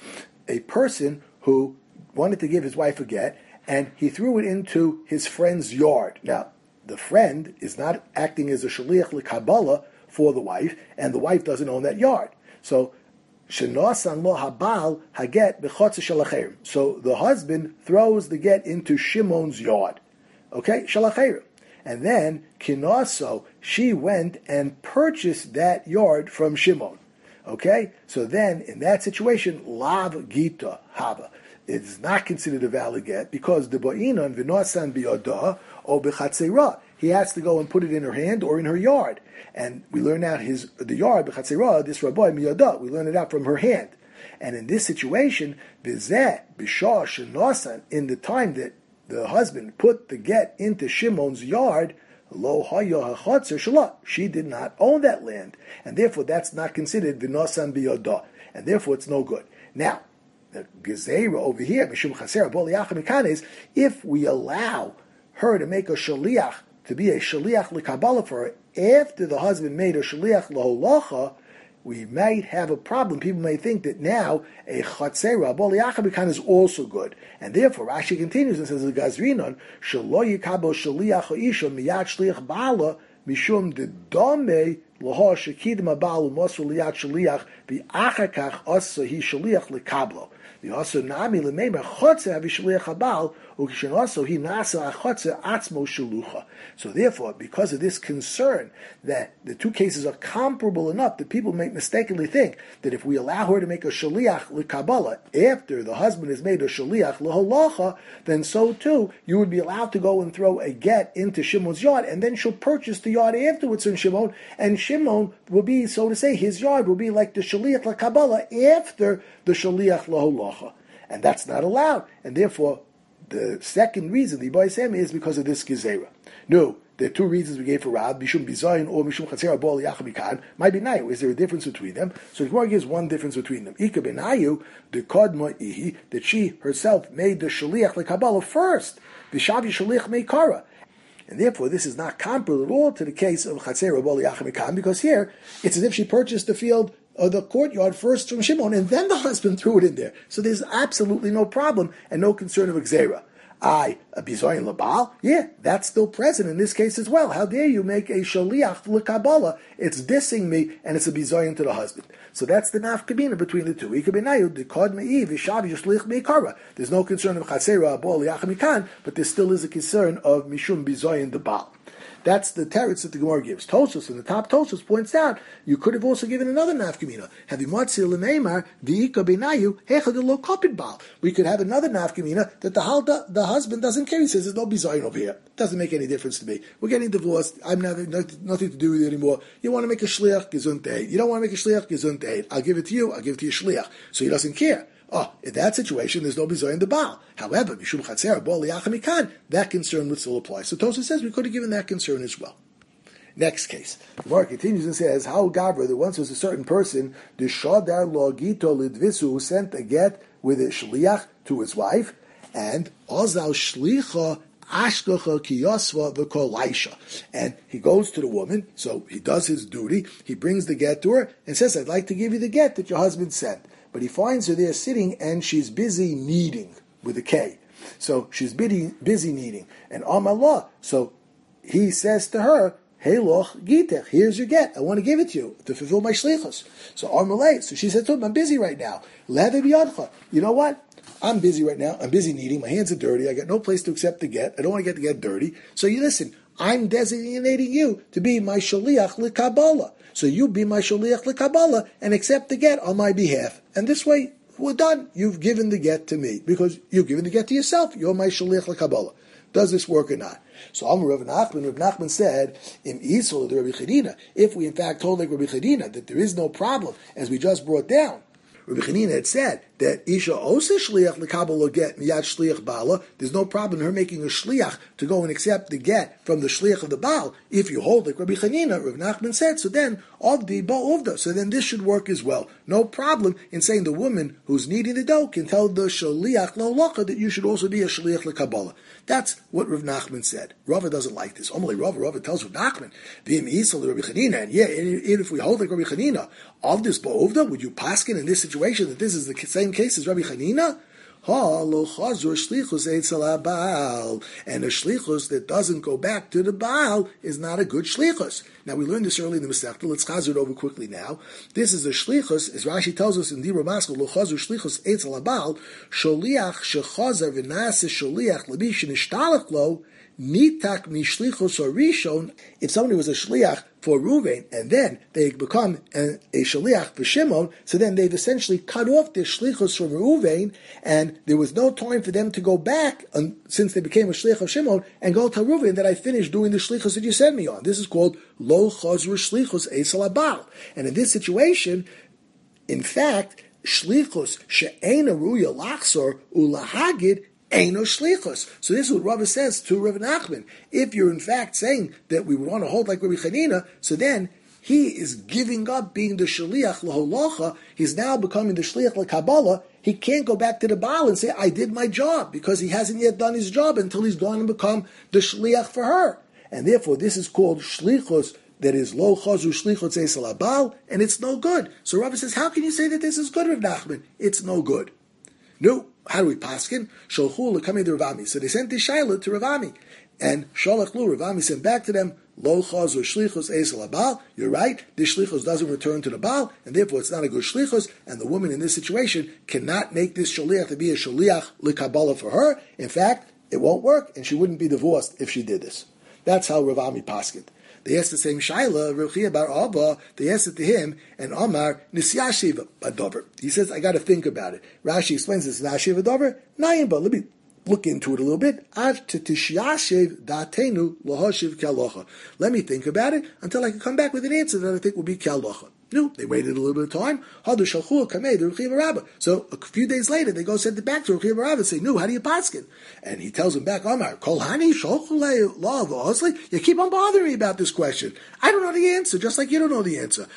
a person who wanted to give his wife a get, and he threw it into his friend's yard. Now, the friend is not acting as a shaliach l'kabbalah for the wife, and the wife doesn't own that yard. So, shenosan lo habal haget b'chotze shalacherim. So the husband throws the get into Shimon's yard. Okay, shalacherim. And then, kinoso, she went and purchased that yard from Shimon. Okay? So then, in that situation, lav gita hava. It is not considered a valid get because the ba'inon v'nosan biyodah or b'chatzera. He has to go and put it in her hand or in her yard. And we learn out the yard, b'chatzera, this rabbi miyodah, we learn it out from her hand. And in this situation, v'zeh b'shah shenosan, in the time that the husband put the get into Shimon's yard, lo haya hachatzer shalah, she did not own that land, and therefore that's not considered v'nosan biyodah, and therefore it's no good. Now, the gezerah over here, mishum chaser bo liachim mikan, is if we allow her to make a shaliach, to be a shaliach l'kabbalah for her after the husband made a shaliach l'holacha, we might have a problem. People may think that now a chatzera bo liachim mikan is also good, and therefore Rashi continues and says the Gazrinon shelo yikabo shaliach ha'isha miyat shliach bala mishum dedame laha shekidma balu mosu liyat shaliach v'achakach asa hi shaliach l'kablo. The also nami lemeimer chotze havi shaliach habal ukishen also he nasa achotze atzmo shalucha. So therefore, because of this concern that the two cases are comparable enough that people may mistakenly think that if we allow her to make a shaliach l'kabbalah after the husband has made a shaliach l'holacha, then so too you would be allowed to go and throw a get into Shimon's yard, and then she'll purchase the yard afterwards from Shimon, and Shimon will be, so to say, his yard will be like the shaliach l'kabbalah after the shaliach l'holacha, and that's not allowed, and therefore the second reason the Ibai Semi is because of this gezerah. No, there are two reasons we gave for Rab, Mishum Bizayin or Mishum Chatzera Bo Liachim Mikan. Might be nayu. Is there a difference between them? So the Gemara gives one difference between them. Ika benayu, the Kodma Ihi, that she herself made the Shaliach Kabbalah first. Vishavi Shaliach Meikara. And therefore, this is not comparable at all to the case of Chatzera Bo Liachim Mikan, because here, it's as if she purchased the field or the courtyard first from Shimon, and then the husband threw it in there. So there's absolutely no problem and no concern of Xera. A bizoyin labal? Yeah, that's still present in this case as well. How dare you make a shaliach l'kabbalah? It's dissing me, and it's a bizoyin to the husband. So that's the nafkamina between the two. There's no concern of chasera abol yachamikan, but there still is a concern of mishum bizoyin the bal. That's the teretz that the Gemara gives. Tosfos, in the top Tosfos, points out you could have also given another nafkamina. We could have another nafkamina that the husband doesn't care. He says there's no bizayin over here. It doesn't make any difference to me. We're getting divorced. I'm having nothing to do with you anymore. You want to make a shliach gesundheit. You don't want to make a shliach gesundheit. I'll give it to you. I'll give it to your shliach. So he doesn't care. In that situation, there's no bizoy in the Baal. However, Mishum Chatzera Bo Liachim Mikan, that concern would still apply. So Tosfos says we could have given that concern as well. Next case. The Gemara continues and says, how Gavra, that once was a certain person, the Shadar Lo Gito Lidvisu, who sent a get with a shliach to his wife, and Ozal Shlicha Ashkacha Kiyosva V'Kolaisha. And he goes to the woman, so he does his duty, he brings the get to her, and says, I'd like to give you the get that your husband sent. But he finds her there sitting, and she's busy kneading, with a K. So she's busy kneading. And Amallah, so he says to her, Hey loch gitech, here's your get. I want to give it to you to fulfill my shlichus. So Amallah, so she said to him, I'm busy right now. Leve biyadcha. You know what? I'm busy right now. I'm busy kneading. My hands are dirty. I got no place to accept the get. I don't want to get the get dirty. So you listen, I'm designating you to be my shaliach l'kabbalah. So you be my shaliach l'kabbalah and accept the get on my behalf. And this way, we're done. You've given the get to me because you've given the get to yourself. You're my shaliach l'kabbalah. Does this work or not? So Amar Rav Nachman said, in Isol, the Rabbi Chedina, if we in fact told like Rabbi Chedina that there is no problem, as we just brought down, Rabbi Chanina had said that Isha Osa Shliach l'Kabbalah get miyad Shliach Bala. There's no problem in her making a Shliach to go and accept the get from the Shliach of the Baal. If you hold like Rabbi Chanina, Rav Nachman said, so then Avdi Ba'uvda. So then this should work as well. no problem in saying the woman who's needing the dough can tell the shaliach l'halacha that you should also be a shaliach l'kabbalah. That's what Rav Nachman said. Rava doesn't like this. Rava tells Rav Nachman, V'im Yisrael Rabbi Chanina, and if we hold like Rabbi Chanina, of this ba'ovda, would you paskin in this situation that this is the same case as Rabbi Chanina? And a shlichus that doesn't go back to the Baal is not a good shlichus. Now we learned this early in the Masechta. Let's chazur it over quickly now. This is a shlichus, as Rashi tells us in Dibur Maskil, lo chazur shlichus eitzel Baal, sholiach shechazar v'nase sholiach lebi shenishtalach lo, nitak mishlichus or rishon. If somebody was a shliach for Reuven, and then they become a shaliach for Shimon, so then they've essentially cut off their shlichus from Reuven, and there was no time for them to go back, since they became a shliach of Shimon, and go tell Reuven that I finished doing the shlichus that you sent me on. This is called lo chazru shlichus eisel habal. And in this situation, in fact, shlichus she'ena ruya lachzor ulahagid Eino shlichus. So this is what Rava says to Rav Nachman. If you're in fact saying that we want to hold like Rabbi Chanina, so then he is giving up being the shaliach l'holacha. He's now becoming the shliach l'kabbalah. He can't go back to the Baal and say, I did my job, because he hasn't yet done his job until he's gone and become the shliach for her. And therefore this is called shlichus, that is lo chazu shlichus eisel habal, and it's no good. So Rava says, how can you say that this is good, Rav Nachman? It's no good. No. How do we paskin? Sholchu l'kamei de Ravami. So they sent this shaila to Ravami, and Sholach Lu, Ravami sent back to them, Lo chaz or shlichus eisel habal. You're right. This shlichus doesn't return to the Baal, and therefore it's not a good shlichus. And the woman in this situation cannot make this shaliach to be a shaliach l'kabbalah for her. In fact, it won't work, and she wouldn't be divorced if she did this. That's how Ravami paskined. They asked the same shaila, Rav Chia bar Abba. They asked it to him, and Omar nisyashiv badover. He says, I got to think about it. Rashi explains this. Nisyashiv badover. Nayim, but let me look into it a little bit. Ad tishyashiv datenu lohashiv kalocha. Let me think about it until I can come back with an answer that I think will be kalocha. No, they waited a little bit of time. So a few days later, they go send it back to Rav Chia bar Abba and say, no, how do you paskin? And he tells him back, Omar, kol hani sholchulei lav osli. You keep on bothering me about this question. I don't know the answer, just like you don't know the answer.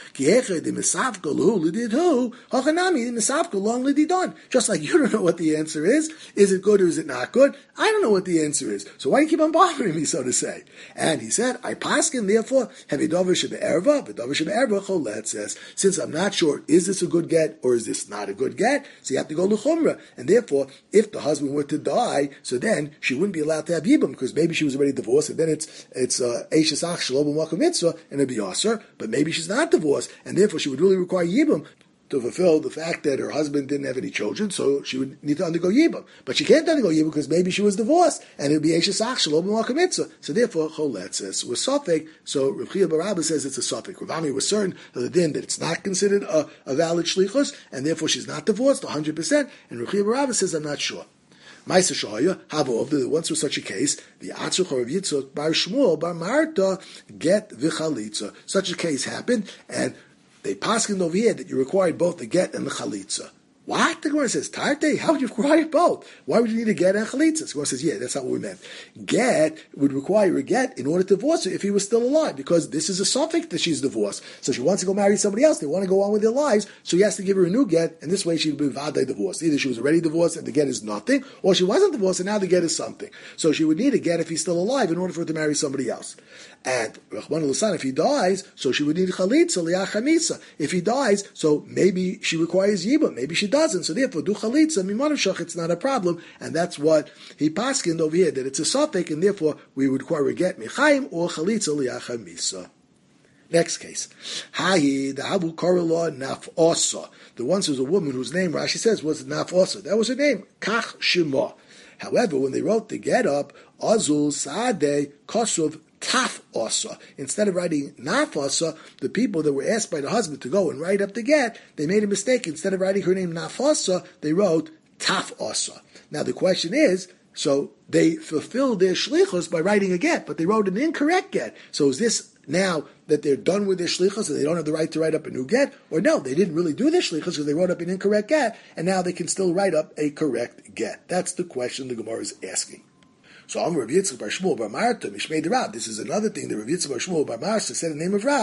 Just like you don't know what the answer is. Is it good or is it not good? I don't know what the answer is. So why do you keep on bothering me, so to say? And he said, I paskin, therefore, hevidover shebe'erva, v'dover shebe'erva cholet says, since I'm not sure, is this a good get or is this not a good get? So you have to go l'chumra. And therefore, if the husband were to die, so then she wouldn't be allowed to have yibum, because maybe she was already divorced, and then it's eishes ach shelo b'makom mitzvah, and it'd be aser. But maybe she's not divorced, and therefore she would really require yibum to fulfill the fact that her husband didn't have any children, so she would need to undergo yibum. But she can't undergo yibum because maybe she was divorced, and it would be eishes ach shelo b'makom mitzvah. So therefore, choletzes was sofek. So Rav Chia bar Abba says it's a sofek. Ravami was certain of the din that it's not considered a valid shlichus, and therefore she's not divorced 100%. And Rav Chia bar Abba says, I'm not sure. Ma'aser Shahaya, however, once was such a case, the Atzruch Rav Yitzchak bar Shmuel bar Marta get v'chalitza. Such a case happened, and they paskined over here that you required both the get and the chalitza. What? The Gemara says, Tarte? How would you require both? Why would you need a get and a chalitza? The Gemara says, yeah, that's not what we meant. Get would require a get in order to divorce her if he was still alive, because this is a suffix that she's divorced. So she wants to go marry somebody else. They want to go on with their lives, so he has to give her a new get, and this way she would be vadai divorced. Either she was already divorced and the get is nothing, or she wasn't divorced and now the get is something. So she would need a get if he's still alive in order for her to marry somebody else. And Rachman al-San, if he dies, so she would need chalitza li'achamisa. If he dies, so maybe she requires yibum, maybe she doesn't. So therefore, do chalitza mimanavshach, it's not a problem. And that's what he paskined over here, that it's a safek, and therefore we would require a get michaim or chalitza li'achamisa. Next case. Hahi, the Havu Korala Nafosa. The once was a woman whose name, Rashi says, was Nafosa. That was her name, Kach Shema. However, when they wrote the get up, Azul Saadeh Kosov Taf Osa. Instead of writing Naf Osa, the people that were asked by the husband to go and write up the get, they made a mistake. Instead of writing her name Naf Osa, they wrote Taf Osa. Now the question is, so they fulfilled their shlichus by writing a get, but they wrote an incorrect get. So is this now that they're done with their shlichus and they don't have the right to write up a new get? Or no, they didn't really do their shlichus because they wrote up an incorrect get, and now they can still write up a correct get. That's the question the Gemara is asking. So Rav Yitzchak bar Shmuel bar Marta Mishmei de Rav. This is another thing that Rav Yitzchak bar Shmuel bar Marta said in the name of Rav.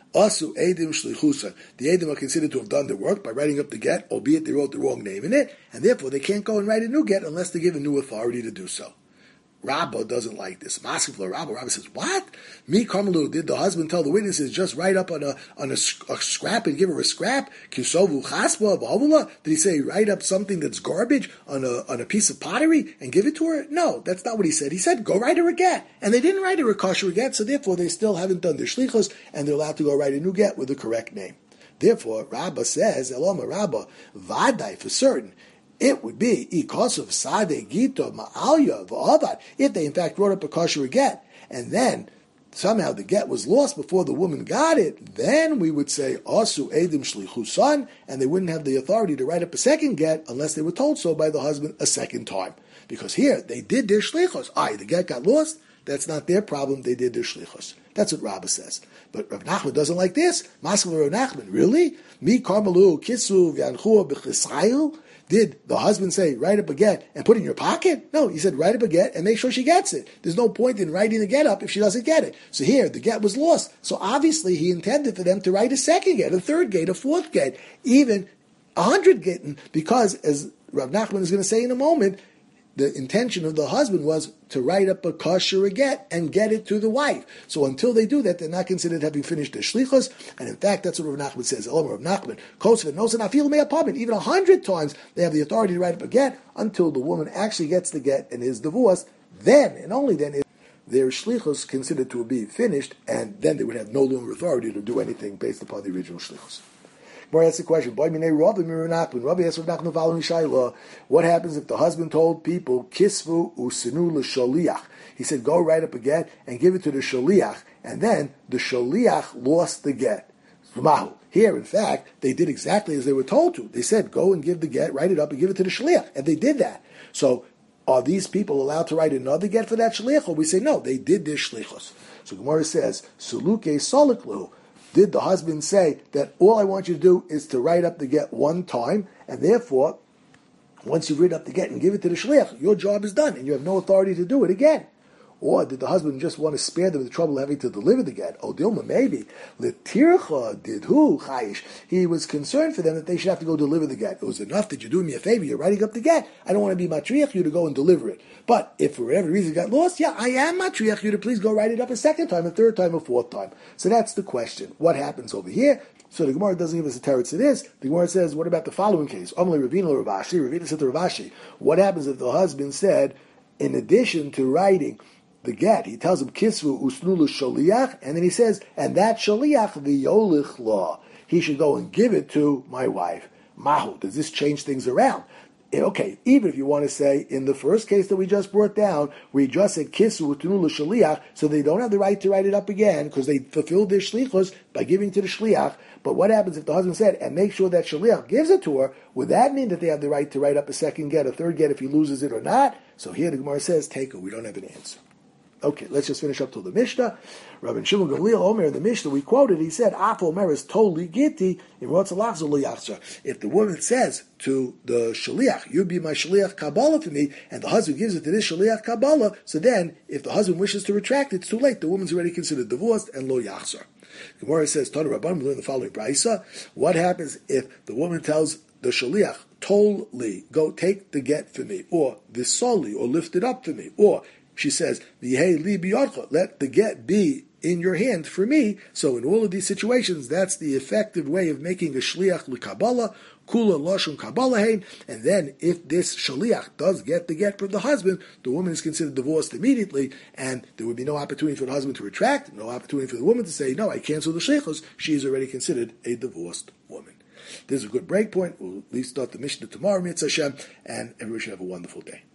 Asu Edim Shlichusa. The Edim are considered to have done their work by writing up the get, albeit they wrote the wrong name in it, and therefore they can't go and write a new get unless they give a new authority to do so. Rabba doesn't like this. Maskefla Rabba says, what? Me Karmelu, did the husband tell the witnesses just write up on a scrap and give her a scrap? Kisovu Chaspa Bavula? Did he say write up something that's garbage on a piece of pottery and give it to her? No, that's not what he said. He said go write her a get. And they didn't write her a kosher get, so therefore they still haven't done their shlichus and they're allowed to go write a new get with the correct name. Therefore, Rabba says, Eloma Rabba, Vadai for certain. It would be ikosov sade gito ma'alya v'avad if they in fact wrote up a kosher get and then somehow the get was lost before the woman got it. Then we would say asu edim shlichusan, and they wouldn't have the authority to write up a second get unless they were told so by the husband a second time. Because here they did their shlichus. The get got lost. That's not their problem. They did their shlichus. That's what Rabbah says. But Rav Nachman doesn't like this. Maskefla Rav Nachman, really? Mi karmelu kisu v'yanchua b'chisayil. Did the husband say, write up a get and put it in your pocket? No, he said, write up a get and make sure she gets it. There's no point in writing the get up if she doesn't get it. So here, the get was lost. So obviously he intended for them to write a second get, a third get, a fourth get, even 100 getting, because as Rav Nachman is going to say in a moment, the intention of the husband was to write up a kosher get and get it to the wife. So until they do that, they're not considered having finished their shlichus. And in fact, that's what Rav Nachman says. Rav Nachman, even 100 times they have the authority to write up a get until the woman actually gets the get and is divorced. Then, and only then, is their shlichus considered to be finished, and then they would have no longer authority to do anything based upon the original shlichus. More asks the question, Rabbi asks Rav Nachman the following shayla: what happens if the husband told people, Kisvu usinu l'sholiach? He said, go write up a get and give it to the sholiach, and then the sholiach lost the get. Here, in fact, they did exactly as they were told to. They said, go and give the get, write it up, and give it to the sholiach, and they did that. So, are these people allowed to write another get for that sholiach? Or we say, no, they did their shlichus. So Gemara says, Suluke soliklu. Did the husband say that all I want you to do is to write up the get one time, and therefore, once you've written up the get and give it to the shliach, your job is done, and you have no authority to do it again? Or did the husband just want to spare them the trouble of having to deliver the get? Oh, Dilma, maybe. L'tircha did who, chayish. He was concerned for them that they should have to go deliver the get. It was enough that you're doing me a favor, you're writing up the get. I don't want to be matriach you to go and deliver it. But if for whatever reason it got lost, I am matriach you to please go write it up a second time, a third time, a fourth time. So that's the question. What happens over here? So the Gemara doesn't give us a teretz to this. The Gemara says, what about the following case? Amalei Ravina Ravashi. Ravina said to Ravashi, what happens if the husband said, in addition to writing the get, he tells him kisvu usnulu sholiach, and then he says, and that sholiach v'yolich law, he should go and give it to my wife. Mahu, does this change things around? Okay, even if you want to say in the first case that we just brought down, we just said kisvu usnulu sholiach, so they don't have the right to write it up again because they fulfilled their shlichus by giving to the shliach. But what happens if the husband said, and make sure that shliach gives it to her? Would that mean that they have the right to write up a second get, a third get if he loses it or not? So here the Gemara says, take it. We don't have an answer. Okay, let's just finish up till the Mishnah. Rabbi Shimon Gamliel Omer in the Mishnah we quoted, he said, Af Omer is totally giti in if the woman says to the shaliach, you be my shaliach Kabbalah for me, and the husband gives it to this shaliach Kabbalah, so then if the husband wishes to retract it, it's too late. The woman's already considered divorced and lo yachzor. Gemara says, Tana Rabban, we learn the following brayso. What happens if the woman tells the shaliach, totally, go take the get for me, or visoli, or lift it up for me, or she says, "V'hei li biyadcha," let the get be in your hand for me. So in all of these situations, that's the effective way of making a shliach l'kabbalah, kula lashon kabbalah hein. And then if this shliach does get the get from the husband, the woman is considered divorced immediately, and there would be no opportunity for the husband to retract, no opportunity for the woman to say, no, I cancel the shlichus. She is already considered a divorced woman. This is a good break point. We'll at least start the Mishnah tomorrow, Mitzvah Hashem, and everyone should have a wonderful day.